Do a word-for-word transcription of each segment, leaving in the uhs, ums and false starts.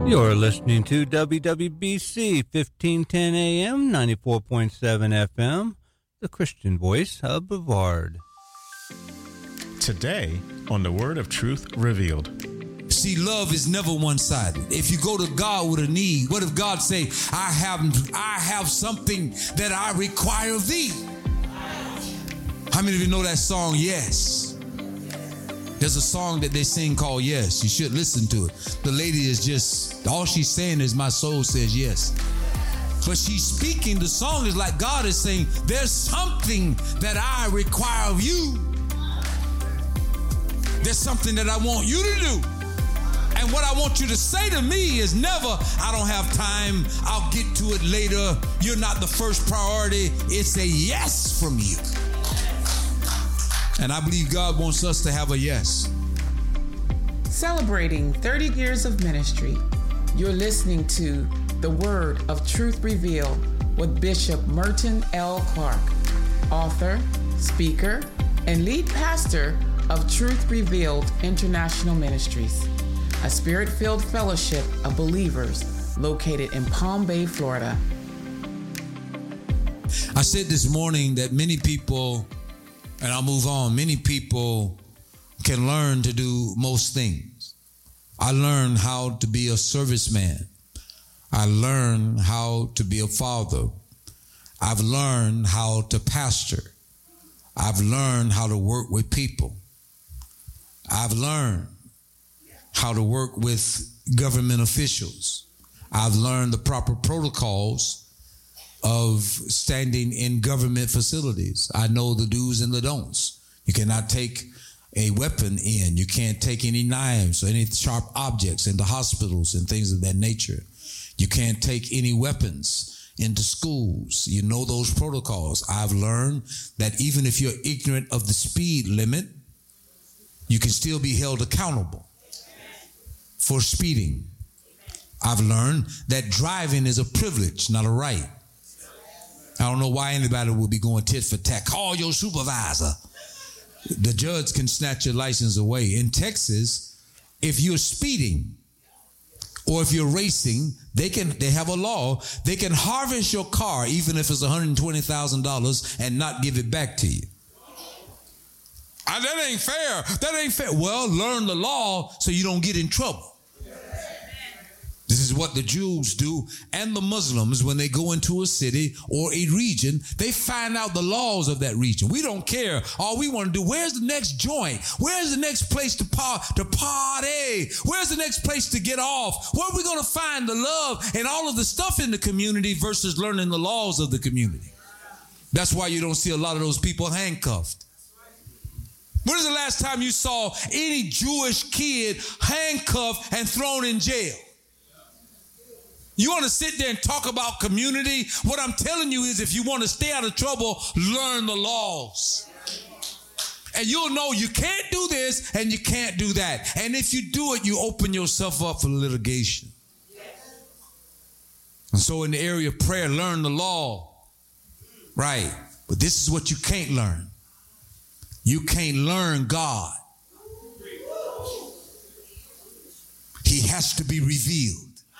You're listening to W W B C fifteen ten A M, ninety-four point seven F M, the Christian voice of Brevard. Today on the Word of Truth Revealed. See, love is never one-sided. If you go to God with a need, what if God say, I have, I have something that I require of thee? How many of you know that song, Yes? There's a song that they sing called Yes. You should listen to it. The lady is just, all she's saying is, my soul says yes. But she's speaking, the song is like God is saying, there's something that I require of you. There's something that I want you to do. And what I want you to say to me is never, I don't have time, I'll get to it later. You're not the first priority. It's a yes from you. And I believe God wants us to have a yes. Celebrating thirty years of ministry, you're listening to The Word of Truth Revealed with Bishop Merton L. Clark, author, speaker, and lead pastor of Truth Revealed International Ministries, a spirit-filled fellowship of believers located in Palm Bay, Florida. I said this morning that many people, and I'll move on, many people can learn to do most things. I learned how to be a serviceman. I learned how to be a father. I've learned how to pastor. I've learned how to work with people. I've learned how to work with government officials. I've learned the proper protocols of standing in government facilities. I know the do's and the don'ts. You cannot take a weapon in. You can't take any knives or any sharp objects into hospitals and things of that nature. You can't take any weapons into schools. You know those protocols. I've learned that even if you're ignorant of the speed limit, you can still be held accountable for speeding. I've learned that driving is a privilege, not a right. I don't know why anybody would be going tit for tat. Call your supervisor. The judge can snatch your license away. In Texas, if you're speeding or if you're racing, they can. They have a law. They can harvest your car even if it's one hundred twenty thousand dollars and not give it back to you. Ah, that ain't fair. That ain't fair. Well, learn the law so you don't get in trouble. This is what the Jews do and the Muslims when they go into a city or a region. They find out the laws of that region. We don't care. All we want to do, where's the next joint? Where's the next place to, par- to party? Where's the next place to get off? Where are we going to find the love and all of the stuff in the community versus learning the laws of the community? That's why you don't see a lot of those people handcuffed. When was the last time you saw any Jewish kid handcuffed and thrown in jail? You want to sit there and talk about community? What I'm telling you is if you want to stay out of trouble, learn the laws. And you'll know you can't do this and you can't do that. And if you do it, you open yourself up for litigation. And so in the area of prayer, learn the law. Right. But this is what you can't learn. You can't learn God. He has to be revealed.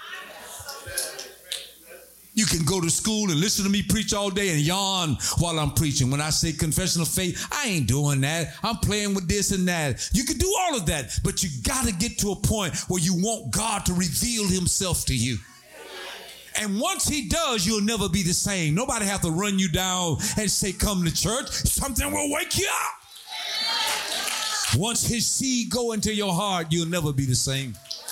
You can go to school and listen to me preach all day and yawn while I'm preaching. When I say confession of faith, I ain't doing that. I'm playing with this and that. You can do all of that, but you got to get to a point where you want God to reveal himself to you. And once he does, you'll never be the same. Nobody have to run you down and say, come to church. Something will wake you up. Once his seed go into your heart, you'll never be the same.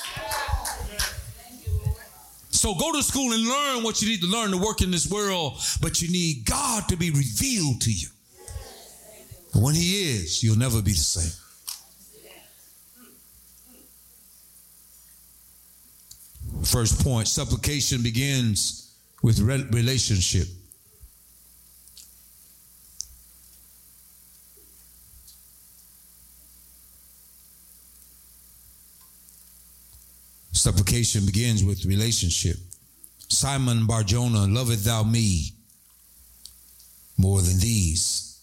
So go to school and learn what you need to learn to work in this world, but you need God to be revealed to you. When he is, you'll never be the same. First point, supplication begins with re- relationship. Supplication begins with relationship. Simon Bar-Jonah, loveth thou me more than these?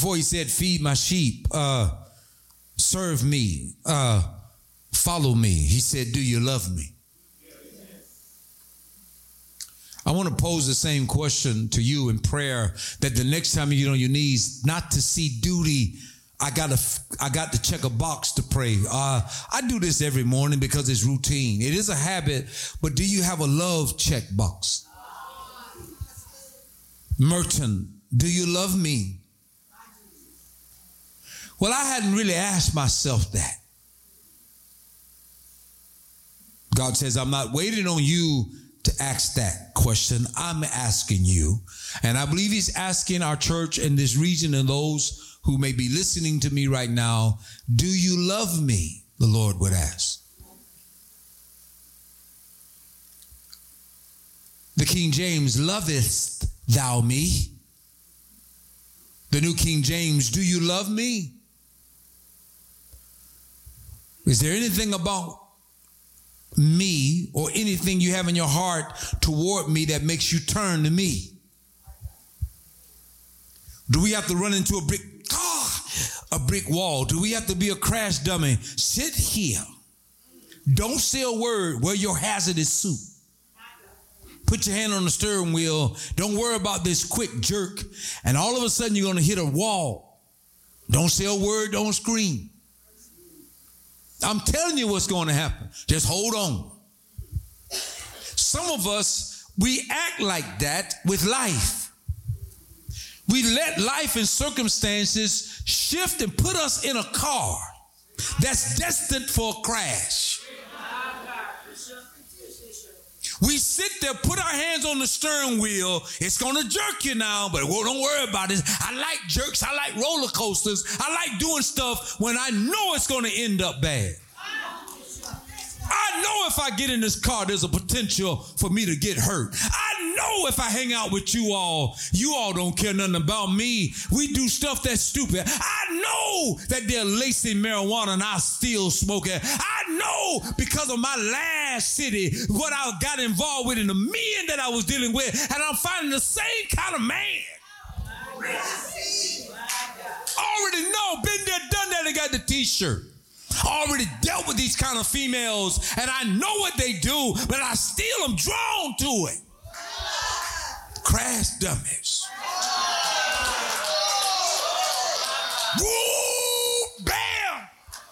before he said, feed my sheep, uh, serve me, uh, follow me, he said, do you love me? I want to pose the same question to you in prayer, that the next time you get on your knees, not to see duty, I got to I got to check a box to pray. Uh, I do this every morning because it's routine. It is a habit, but do you have a love check box? Merton, do you love me? Well, I hadn't really asked myself that. God says, I'm not waiting on you to ask that question. I'm asking you. And I believe he's asking our church in this region and those who may be listening to me right now, do you love me? The Lord would ask. The King James, lovest thou me? The New King James, do you love me? Is there anything about me or anything you have in your heart toward me that makes you turn to me? Do we have to run into a brick, ah, a brick wall? Do we have to be a crash dummy? Sit here. Don't say a word. Wear your hazardous suit. Put your hand on the steering wheel. Don't worry about this quick jerk. And all of a sudden you're going to hit a wall. Don't say a word. Don't scream. I'm telling you what's going to happen. Just hold on. Some of us, we act like that with life. We let life and circumstances shift and put us in a car that's destined for a crash. We sit there, put our hands on the steering wheel. It's going to jerk you now, but well, don't worry about it. I like jerks. I like roller coasters. I like doing stuff when I know it's going to end up bad. I know if I get in this car, there's a potential for me to get hurt. I know if I hang out with you all, you all don't care nothing about me. We do stuff that's stupid. I know that they're lacing marijuana and I still smoke it. I know because of my last city, what I got involved with and the men that I was dealing with, and I'm finding the same kind of man. Already know, been there, done that, and got the t-shirt. Already dealt with these kind of females, and I know what they do, but I still am drawn to it. Crash dummies. Woo! Bam!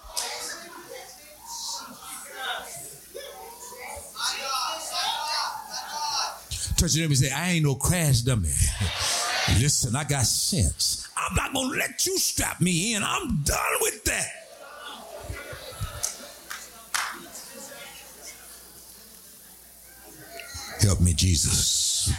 Touch your neighbor and say, I ain't no crash dummy. Listen, I got sense. I'm not going to let you strap me in. I'm done with that. Help me, Jesus.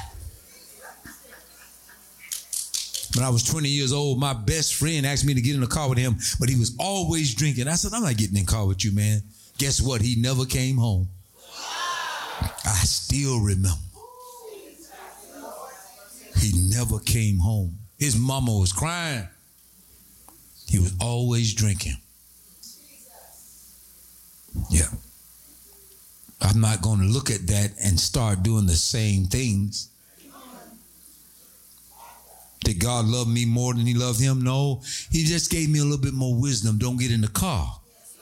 When I was twenty years old, my best friend asked me to get in the car with him, but he was always drinking. I said, I'm not getting in the car with you, man. Guess what? He never came home. I still remember. He never came home. His mama was crying. He was always drinking. Yeah. I'm not going to look at that and start doing the same things. Did God love me more than he loved him? No. He just gave me a little bit more wisdom. Don't get in the car.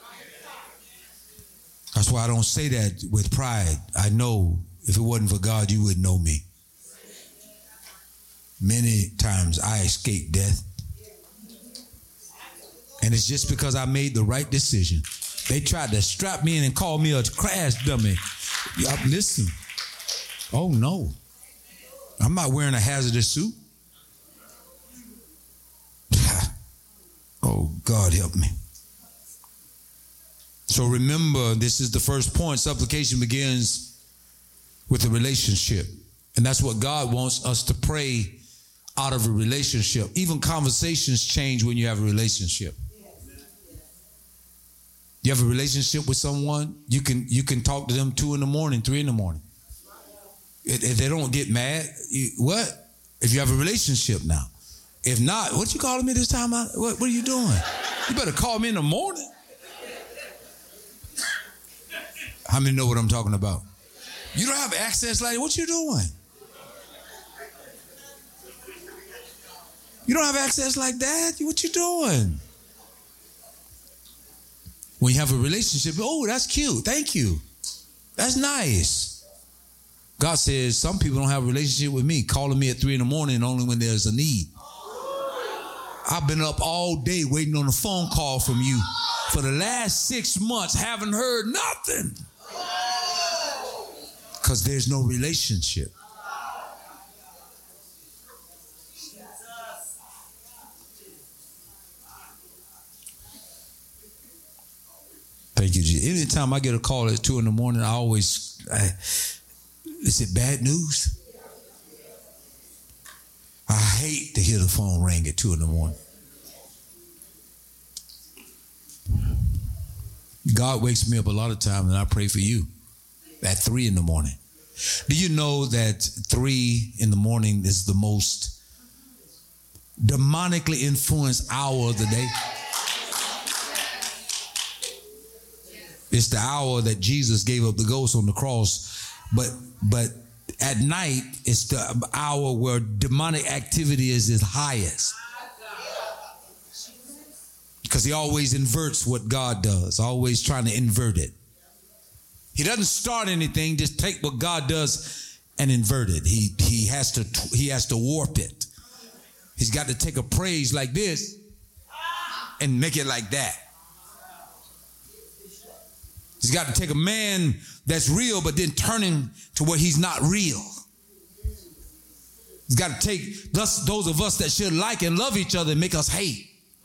That's why I don't say that with pride. I know if it wasn't for God, you wouldn't know me. Many times I escaped death. And it's just because I made the right decision. They tried to strap me in and call me a crash dummy. Listen. Oh, no. I'm not wearing a hazardous suit. Oh, God help me. So remember, this is the first point. Supplication begins with a relationship. And that's what God wants us to pray out of a relationship. Even conversations change when you have a relationship. You have a relationship with someone, you can you can talk to them two in the morning, three in the morning. If, if they don't get mad, you, what? If you have a relationship now. If not, what you calling me this time? What, what are you doing? You better call me in the morning. How many know what I'm talking about? You don't have access like, what you doing? You don't have access like that. What you doing? When you have a relationship, oh, that's cute. Thank you. That's nice. God says some people don't have a relationship with me, calling me at three in the morning only when there's a need. I've been up all day waiting on a phone call from you for the last six months, haven't heard nothing. Because there's no relationship. Thank you, Jesus. Anytime I get a call at two in the morning, I always, I, is it bad news? I hate to hear the phone ring at two in the morning. God wakes me up a lot of times, and I pray for you at three in the morning. Do you know that three in the morning is the most demonically influenced hour of the day? It's the hour that Jesus gave up the ghost on the cross, but but at night, it's the hour where demonic activity is its highest. Because he always inverts what God does, always trying to invert it. He doesn't start anything, just take what God does and invert it. He, he, has to, he has to warp it. He's got to take a praise like this and make it like that. He's got to take a man that's real, but then turn him to where he's not real. He's got to take thus, those of us that should like and love each other and make us hate.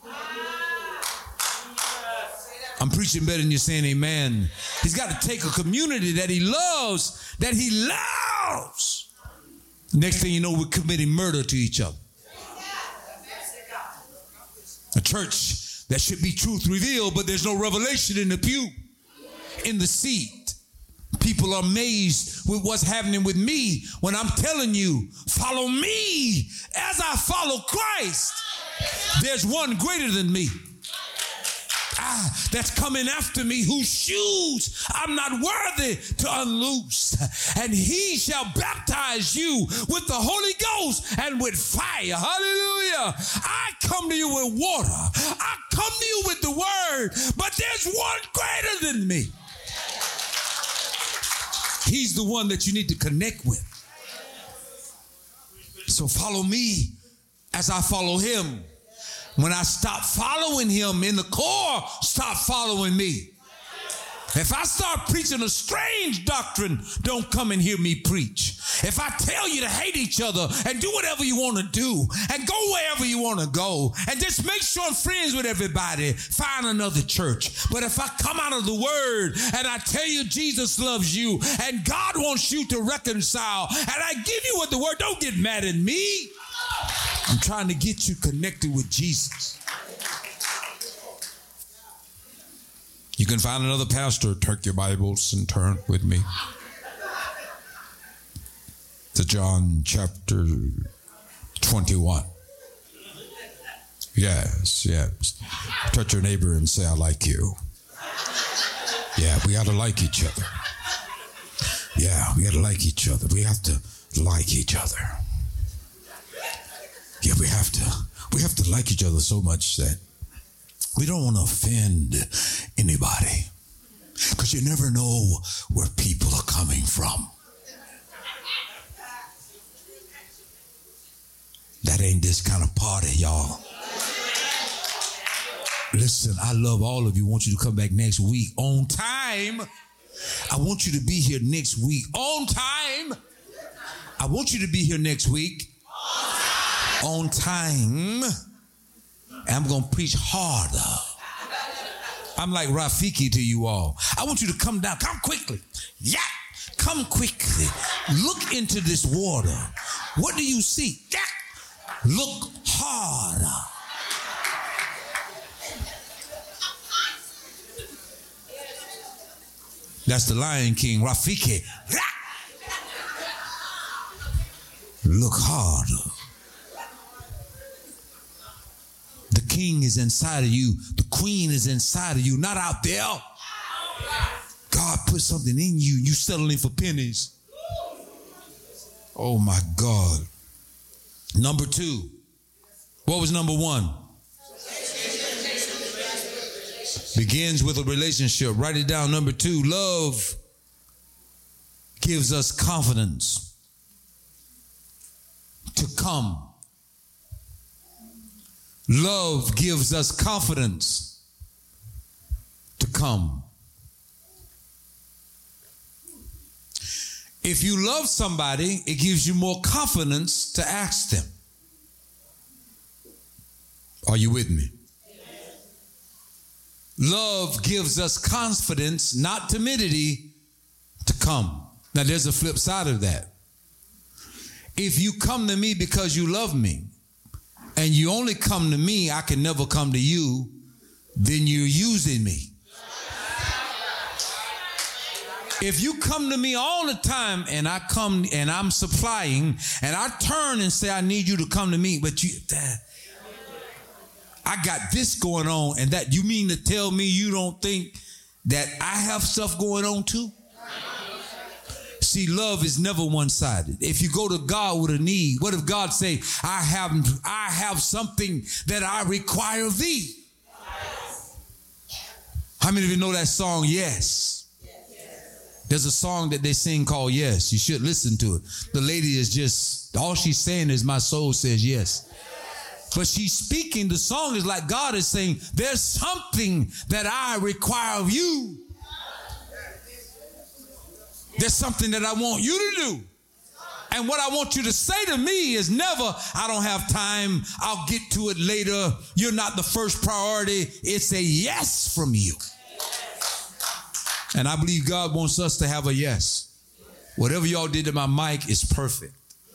I'm preaching better than you're saying amen. He's got to take a community that he loves, that he loves. Next thing you know, we're committing murder to each other. A church that should be truth revealed, but there's no revelation in the pew. In the seat, people are amazed with what's happening with me when I'm telling you, follow me as I follow Christ. There's one greater than me. Ah, that's coming after me, whose shoes I'm not worthy to unloose. And he shall baptize you with the Holy Ghost and with fire. Hallelujah. I come to you with water. I come to you with the word, but there's one greater than me. He's the one that you need to connect with. So follow me as I follow him. When I stop following him in the core, stop following me. If I start preaching a strange doctrine, don't come and hear me preach. If I tell you to hate each other and do whatever you want to do and go wherever you want to go and just make sure I'm friends with everybody, find another church. But if I come out of the word and I tell you Jesus loves you and God wants you to reconcile and I give you what the word, don't get mad at me. I'm trying to get you connected with Jesus. You can find another pastor. Take your Bibles and turn with me to John chapter twenty-one. Yes, yes. Touch your neighbor and say, I like you. Yeah, we got to like each other. Yeah, we got to like each other. We have to like each other. Yeah, we have to. We have to like each other so much that we don't want to offend anybody, because you never know where people are coming from. That ain't this kind of party, y'all. Listen, I love all of you. I want you to come back next week on time. I want you to be here next week on time. I want you to be here next week on time. And I'm going to preach harder. I'm like Rafiki to you all. I want you to come down. Come quickly. Yeah. Come quickly. Look into this water. What do you see? Yeah. Look harder. That's the Lion King, Rafiki. Yeah. Look harder. The king is inside of you. The queen is inside of you, not out there. God put something in you. You settling for pennies. Oh my God. Number two, What was number one? Begins with a relationship. Write it down. Number two, love gives us confidence to come. Love gives us confidence to come. If you love somebody, it gives you more confidence to ask them. Are you with me? Love gives us confidence, not timidity, to come. Now there's a flip side of that. If you come to me because you love me, and you only come to me, I can never come to you, then you're using me. If you come to me all the time and I come and I'm supplying and I turn and say, I need you to come to me, but you, Dad, I got this going on, and that you mean to tell me you don't think that I have stuff going on too? See, love is never one-sided. If you go to God with a need, what if God say, I have, I have something that I require of thee? How many of you know that song, Yes? There's a song that they sing called Yes. You should listen to it. The lady is just, all she's saying is, my soul says yes. But she's speaking, the song is like God is saying, there's something that I require of you. There's something that I want you to do. And what I want you to say to me is never, I don't have time, I'll get to it later. You're not the first priority. It's a yes from you. And I believe God wants us to have a yes. Whatever y'all did to my mic is perfect.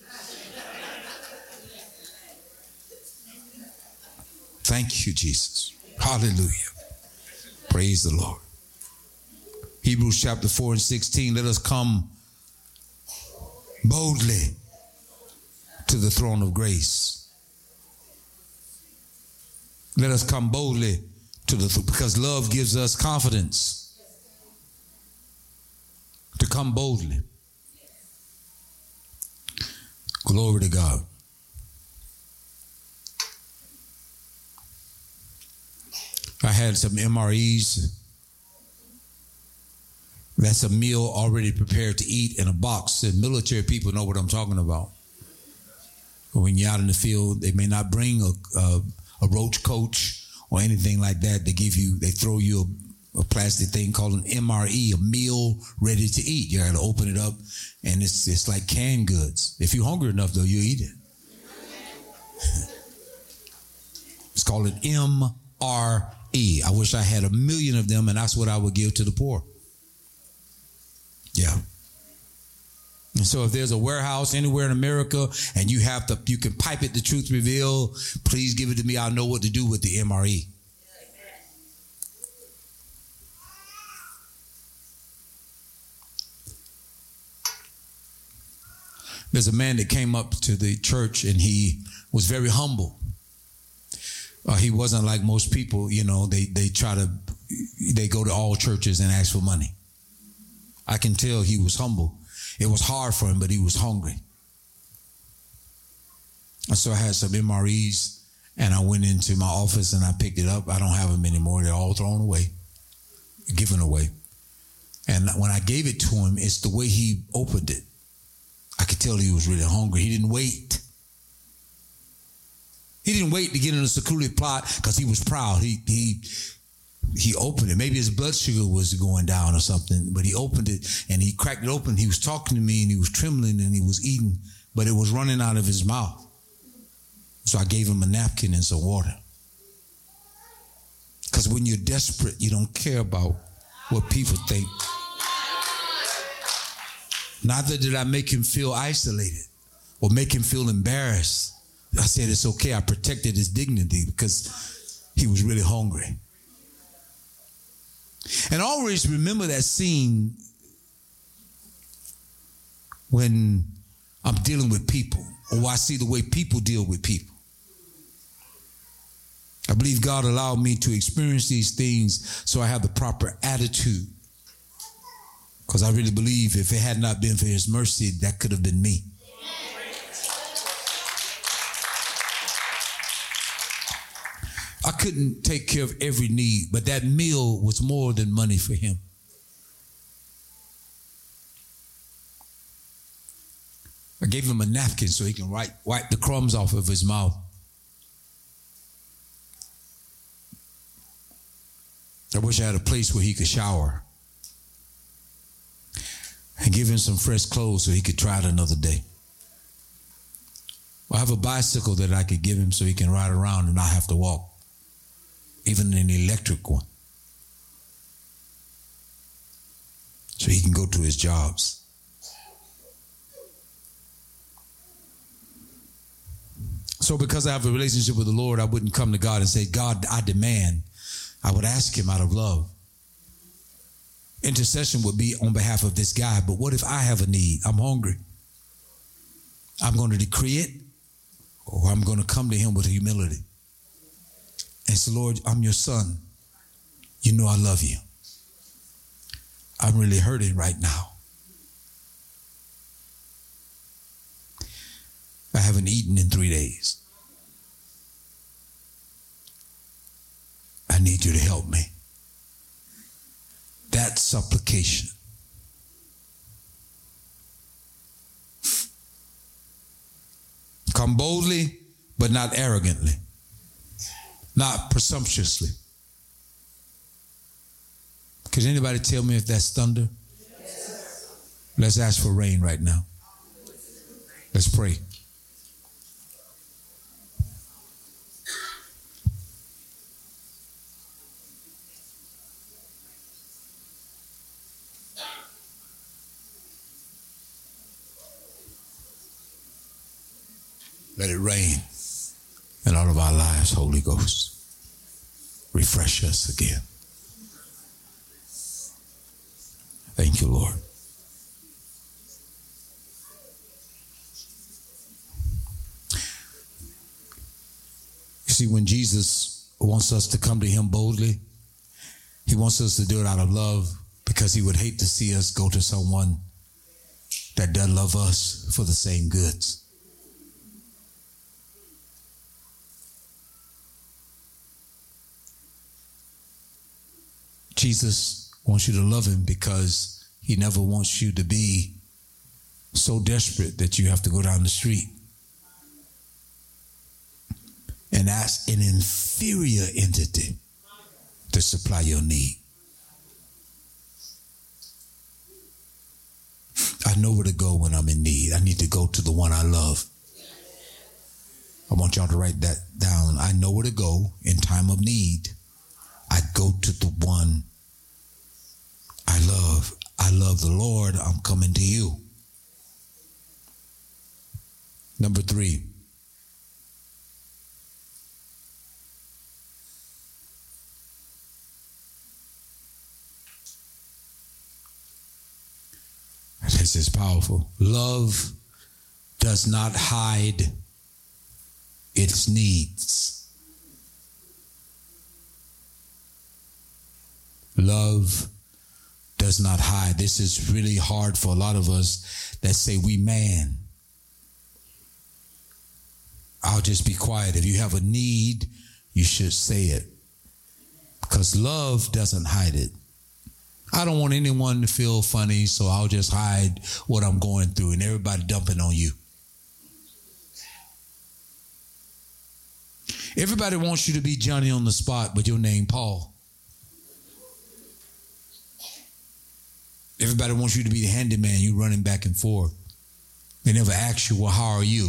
Thank you, Jesus. Hallelujah. Praise the Lord. Hebrews chapter four and sixteen, let us come boldly to the throne of grace. Let us come boldly to the throne, because love gives us confidence to come boldly. Glory to God. I had some M R Es. That's a meal already prepared to eat in a box. And military people know what I'm talking about. When you're out in the field, they may not bring a, a, a roach coach or anything like that. They give you, they throw you a, a plastic thing called an M R E, a meal ready to eat. You got to open it up, and it's it's like canned goods. If you're hungry enough, though, you eat it. It's called an M R E. I wish I had a million of them, and that's what I would give to the poor. Yeah. And so if there's a warehouse anywhere in America and you have to, you can pipe it to Truth Reveal, please give it to me. I'll know what to do with the M R E. There's a man that came up to the church and he was very humble. Uh, he wasn't like most people, you know, they, they try to, they go to all churches and ask for money. I can tell he was humble. It was hard for him, but he was hungry. And so I had some M R Es, and I went into my office and I picked it up. I don't have them anymore. They're all thrown away, given away. And when I gave it to him, it's the way he opened it. I could tell he was really hungry. He didn't wait. He didn't wait to get in a secluded plot because he was proud. He he he opened it. Maybe his blood sugar was going down or something, but he opened it and he cracked it open. He was talking to me and he was trembling and he was eating, but it was running out of his mouth. So I gave him a napkin and some water. Because when you're desperate, you don't care about what people think. Neither did I make him feel isolated or make him feel embarrassed. I said, it's okay. I protected his dignity because he was really hungry. And always remember that scene when I'm dealing with people, or I see the way people deal with people. I believe God allowed me to experience these things so I have the proper attitude. Because I really believe if it had not been for his mercy, that could have been me. I couldn't take care of every need, but that meal was more than money for him. I gave him a napkin so he can wipe, wipe the crumbs off of his mouth. I wish I had a place where he could shower. And give him some fresh clothes so he could try it another day. I have a bicycle that I could give him so he can ride around and not have to walk. Even an electric one. So he can go to his jobs. So because I have a relationship with the Lord, I wouldn't come to God and say, God, I demand. I would ask him out of love. Intercession would be on behalf of this guy, but what if I have a need? I'm hungry. I'm going to decree it, or I'm going to come to him with humility. And say, Lord, I'm your son. You know I love you. I'm really hurting right now. I haven't eaten in three days. I need you to help me. That's supplication. Come boldly, but not arrogantly. Not presumptuously. Could anybody tell me if that's thunder? Yes. Let's ask for rain right now. Let's pray. Let it rain in all of our lives, Holy Ghost. Refresh us again. Thank you, Lord. You see, when Jesus wants us to come to him boldly, he wants us to do it out of love, because he would hate to see us go to someone that doesn't love us for the same goods. Jesus wants you to love him because he never wants you to be so desperate that you have to go down the street and ask an inferior entity to supply your need. I know where to go when I'm in need. I need to go to the one I love. I want y'all to write that down. I know where to go in time of need. I go to the one I love. I love the Lord. I'm coming to you. Number three. This is powerful. Love does not hide its needs. Love does not hide. This is really hard for a lot of us that say we man. I'll just be quiet. If you have a need, you should say it. Because love doesn't hide it. I don't want anyone to feel funny, so I'll just hide what I'm going through and everybody dumping on you. Everybody wants you to be Johnny on the spot, but your name Paul. Everybody wants you to be the handyman. You running back and forth. They never ask you, well, how are you?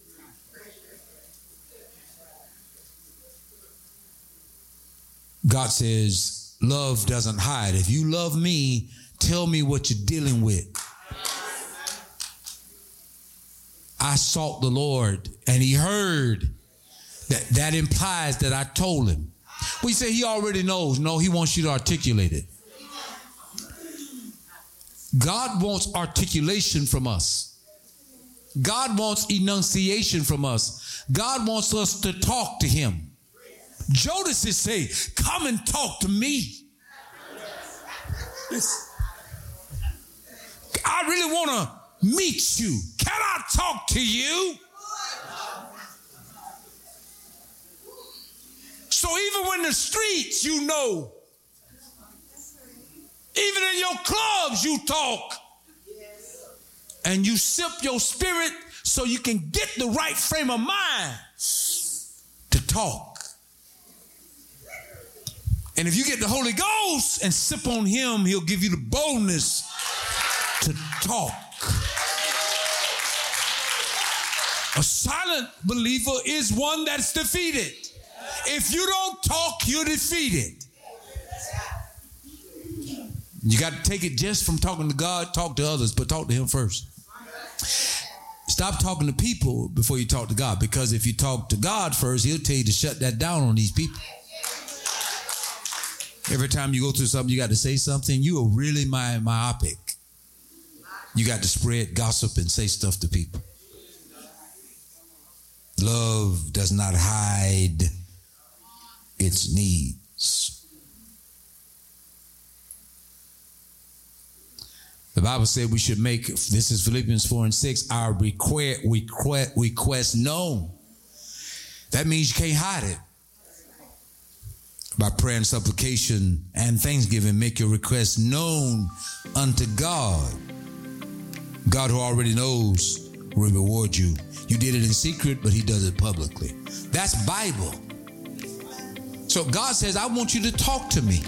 God says, love doesn't hide. If you love me, tell me what you're dealing with. I sought the Lord and he heard. That, that implies that I told him. We say he already knows. No, he wants you to articulate it. God wants articulation from us. God wants enunciation from us. God wants us to talk to him. Jodeci say, come and talk to me. I really want to meet you. Can I talk to you? So even in the streets, you know. Even in your clubs, you talk. And you sip your spirit so you can get the right frame of mind to talk. And if you get the Holy Ghost and sip on him, he'll give you the boldness to talk. A silent believer is one that's defeated. If you don't talk, you're defeated. You got to take it just from talking to God, talk to others, but talk to him first. Stop talking to people before you talk to God, because if you talk to God first, he'll tell you to shut that down on these people. Every time you go through something, you got to say something. You are really my myopic. You got to spread gossip and say stuff to people. Love does not hide its needs. The Bible said we should make, this is Philippians four and six, our request, request, request known. That means you can't hide it. By prayer and supplication and thanksgiving, make your request known unto God. God, who already knows, will reward you. You did it in secret, but he does it publicly. That's Bible. So God says, I want you to talk to me.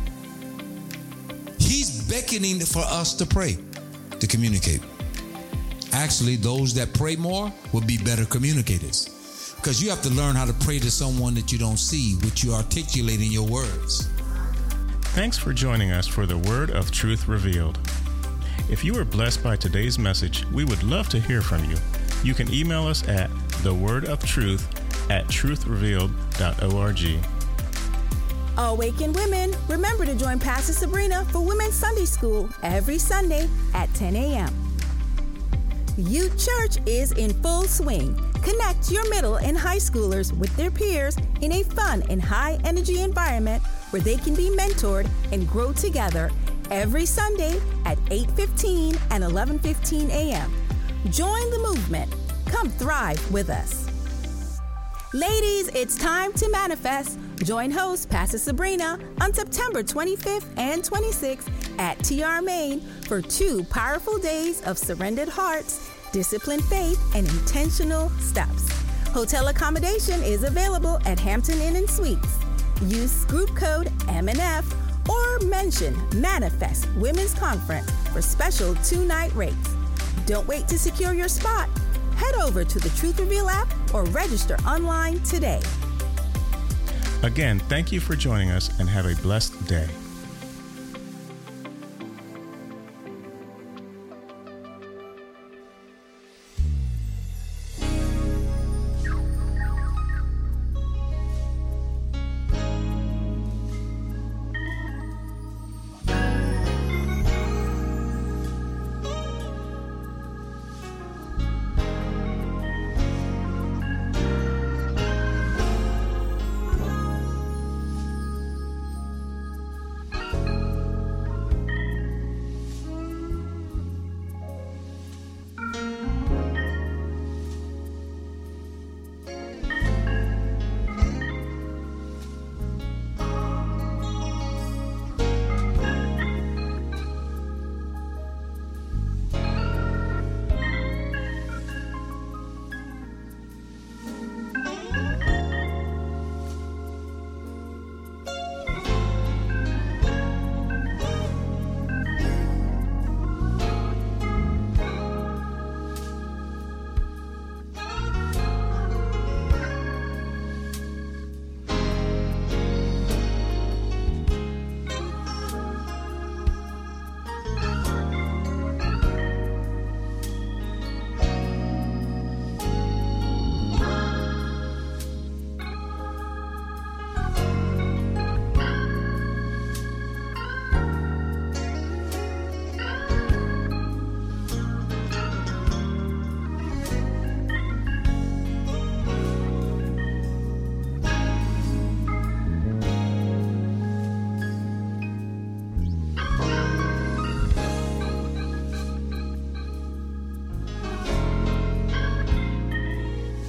He's beckoning for us to pray, to communicate. Actually, those that pray more will be better communicators, because you have to learn how to pray to someone that you don't see, which you articulate in your words. Thanks for joining us for the Word of Truth Revealed. If you were blessed by today's message, we would love to hear from you. You can email us at thewordoftruth at truth revealed dot org. Awakened women, remember to join Pastor Sabrina for Women's Sunday School every Sunday at ten a.m. Youth Church is in full swing. Connect your middle and high schoolers with their peers in a fun and high-energy environment where they can be mentored and grow together every Sunday at eight fifteen and eleven fifteen a.m. Join the movement. Come thrive with us. Ladies, it's time to manifest. Join host Pastor Sabrina on September twenty-fifth and twenty-sixth at T R Main for two powerful days of surrendered hearts, disciplined faith, and intentional steps. Hotel accommodation is available at Hampton Inn and Suites. Use group code M N F or mention Manifest Women's Conference for special two-night rates. Don't wait to secure your spot. Head over to the Truth Reveal app or register online today. Again, thank you for joining us and have a blessed day.